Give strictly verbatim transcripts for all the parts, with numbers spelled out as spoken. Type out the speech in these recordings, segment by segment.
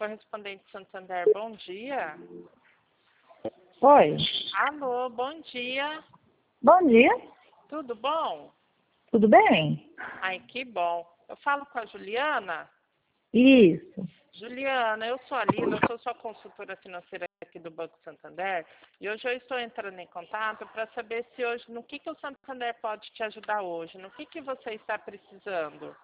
correspondente Santander, bom dia. Oi. Alô, bom dia. Bom dia. Tudo bom? Tudo bem? Ai, que bom. Eu falo com a Juliana. Isso. Juliana, eu sou a Lila, eu sou sua consultora financeira aqui do Banco Santander e hoje eu estou entrando em contato para saber se hoje, no que, que o Santander pode te ajudar hoje, no que, que você está precisando.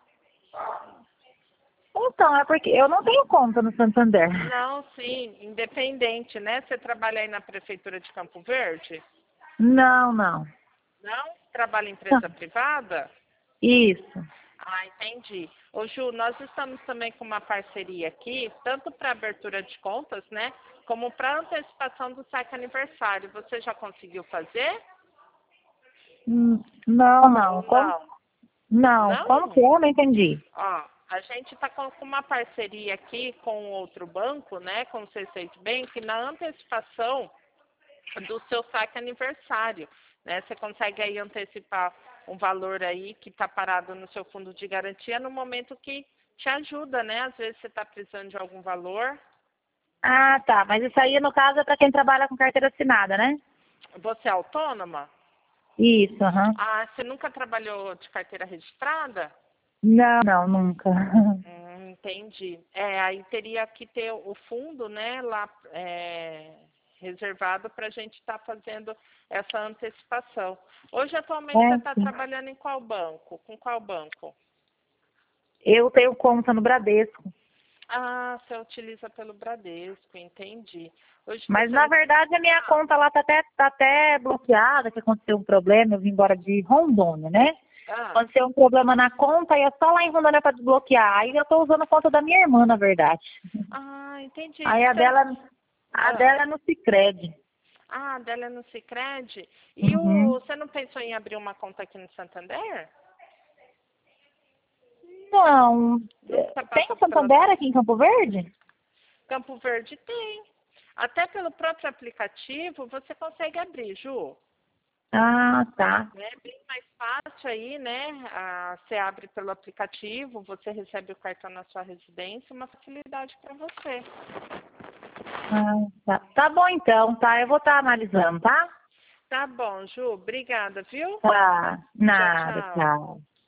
Então, é porque eu não tenho conta no Santander. Não, sim, independente, né? Você trabalha aí na Prefeitura de Campo Verde? Não, não. Não? Trabalha em Não. empresa privada? Isso. Ah, entendi. Ô Ju, nós estamos também com uma parceria aqui, tanto para abertura de contas, né, como para antecipação do saque aniversário. Você já conseguiu fazer? Hum, Não, não. Ou Como? não? Não. Como que Não? é? Eu não entendi. Ó, a gente está com com uma parceria aqui com outro banco, né, com o C seis Bank, na antecipação do seu saque aniversário, né? Você consegue aí antecipar um valor aí que está parado no seu fundo de garantia no momento que te ajuda, né? Às vezes você está precisando de algum valor. Ah, tá. Mas isso aí, no caso, é para quem trabalha com carteira assinada, né? Você é autônoma? Isso, aham. Ah, você nunca trabalhou de carteira registrada? Não, não, nunca. Hum, entendi. É, aí teria que ter o fundo, né, lá é, reservado para a gente estar fazendo essa antecipação. Hoje, atualmente, você É, está sim. trabalhando em qual banco? Com qual banco? Eu tenho conta no Bradesco. Ah, você utiliza pelo Bradesco, entendi. Hoje Mas, você na não... verdade, a minha conta lá tá até, tá até bloqueada, que aconteceu um problema, eu vim embora de Rondônia, né? Ah, Aconteceu um problema na conta e é só lá em Rondônia para desbloquear. Aí eu tô usando a conta da minha irmã, na verdade. ah, entendi. Aí a Você... dela, a Ah, dela é no Sicredi. ah, a dela é no Sicredi. E o... Uhum. você não pensou em abrir uma conta aqui no Santander? Não. Nunca Tem o passou pela Santander aqui em Campo Verde? Campo Verde tem. Até pelo próprio aplicativo você consegue abrir, Ju. Ah, tá. É bem mais fácil aí, né? Ah, você abre pelo aplicativo, você recebe o cartão na sua residência, uma facilidade para você. Ah, tá. Tá bom então, tá? Eu vou estar analisando, tá? Tá bom, Ju. Obrigada, viu? Tá. Tchau, Nada, tchau. tchau.